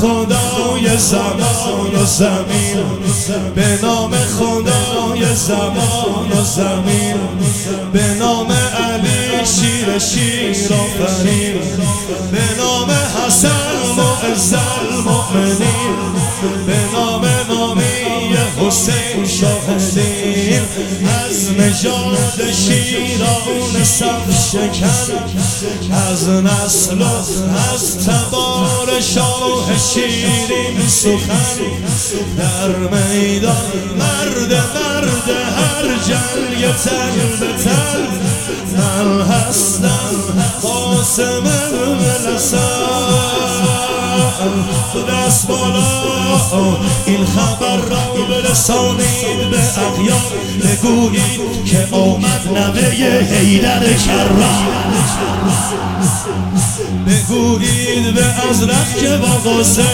خدای زمان و زمین، به نام خدای زمان و زمین، به نام علی شیر آفرین، به نام حسن معز المؤمنین، به نام نامی حسین شاهدین، از نژاد شیران صف شکن، از نسل و از تبار شاه شیرین سخن، در میدان مرد هر جنگ تن به تن، من هستم قاسم الحسن. دست بالا این خبر را برسانید به اغیار، بگویید که آمد نوه حیدر کرم، بگویید به ازرق که با قاسم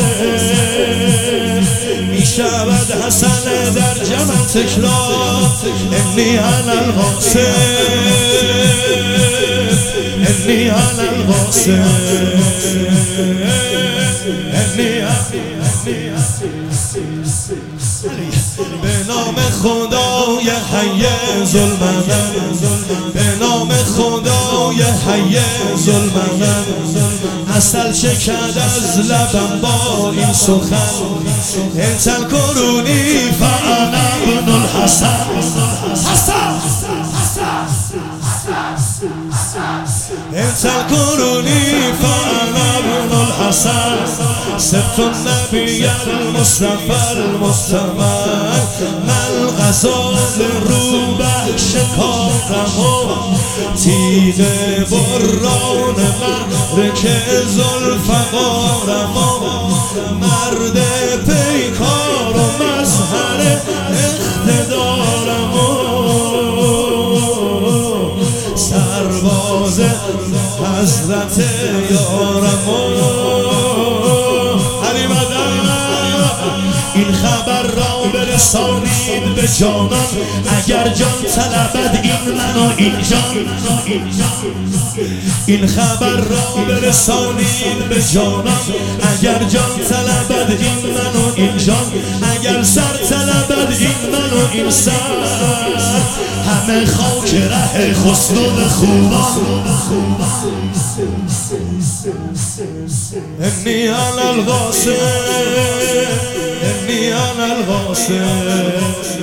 می شود حسن در جمع تکرار، انی انا القاسم، انی انا القاسم، به نام خدای حی ذوالمنن، به نام خدای حی ذوالمنن، عسل چکد از لبم با این سخن، انتل کرونی فانا ابن الحسن، انتل کرونی فانا ابن الحسن، سبت النبی المصطفى المحتمل، من غزال روبه شکارم و تیغ بران مرک ذوالفقارم و مرد پیکار و مظهر اقتدارم و سرباز حضرت یارم و این خبر را برسانید به جانان، اگر جان طلبد این من و این جان، این خبر را برسانید به جانان، اگر جان طلبد این من و این جان، اگر سر طلبد این من و این سر، همه خاک ره خسرو خوبان، انی انا القاسم، انی انا القاسم،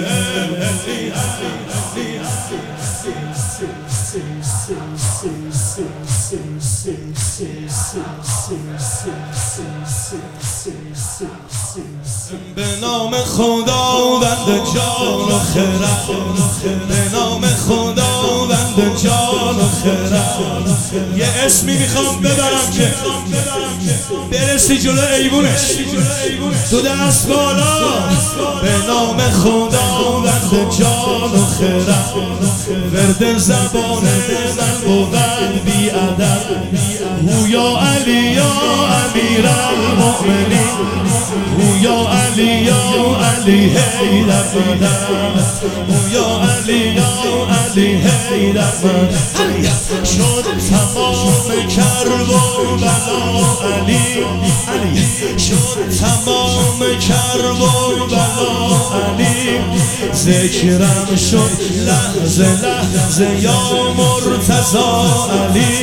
به نام خداوند جان و خرد، به نام خداوند جان و خرد، یه اسمی میخوام ببرم که برسی جلو ایوونش، تو دست بالا، به نام خداوند جان و خرد، ورد زبان من بود بی ادب، او یا علی یا امیر المؤمنین، او یا علی یا علی حیدر مدد، او یا علی یا علی حیدر مدد، شد تمام کرب و بلا علی، شد تمام کرب و بلا علی، ذکرم شد لحظه لحظه یا مرتضی علی،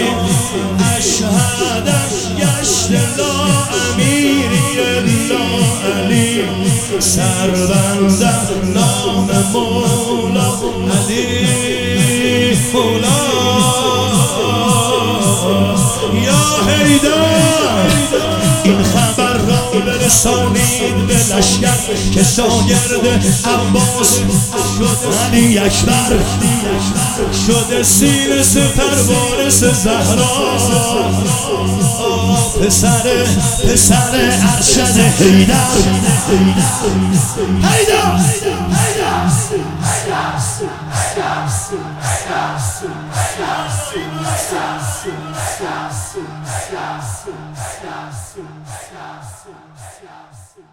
اشهدش گشت لا امیری الا علی، سربندم نام مولا علی، مولا یا حیدر. این خبر را برسانید به لشکر که شاگرد عباس شد علی اکبر، شده سینه سپر وارث زهرا، پسر ارشد حیدر، حیدر.